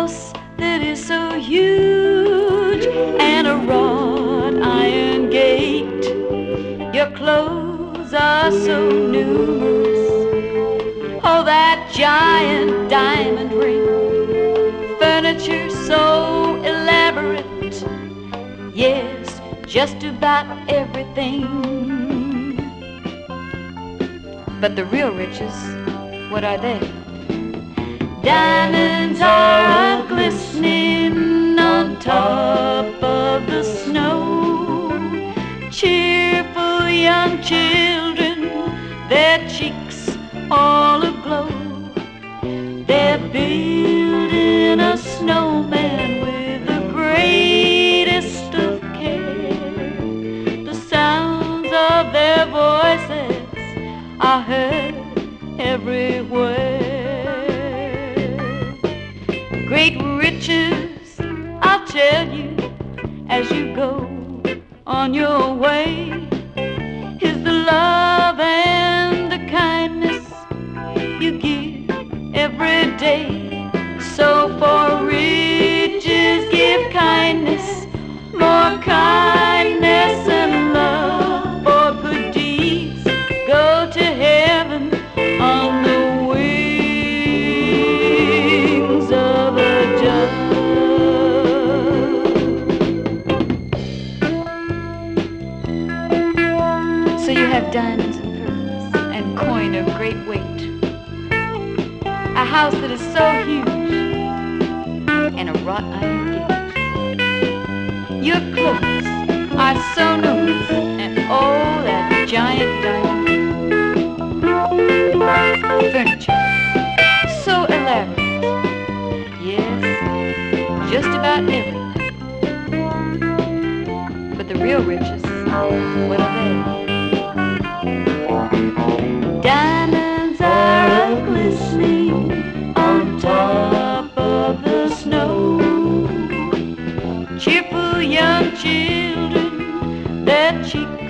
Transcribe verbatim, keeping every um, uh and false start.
house that is so huge and a wrought iron gate. Your clothes are so numerous. Oh, that giant diamond ring. Furniture so elaborate. Yes, just about everything. But the real riches, what are they? Diamonds are glistening on top of the snow. Cheerful young children, their cheeks all aglow. They're building a snowman with the greatest of care. The sounds of their voices are heard everywhere. Great riches, I'll tell you, as you go on your way, is the love and the kindness you give every day. So for riches give kindness, more kindness and love. For good deeds go to heaven on the wings of a dove. So you have diamonds and pearls and coin of great weight, a house that is so huge and a wrought iron gate. Your clothes are so numerous and oh, that giant diamond ring. Furniture so elaborate. Yes, just about everything. But the real riches, what are they? Diamonds are glistening on top of the snow. Cheerful young children, their cheeks